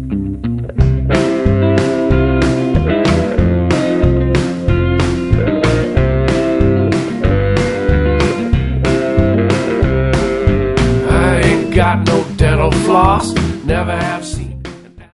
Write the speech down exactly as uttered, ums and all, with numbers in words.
I ain't got no dental floss, never have seen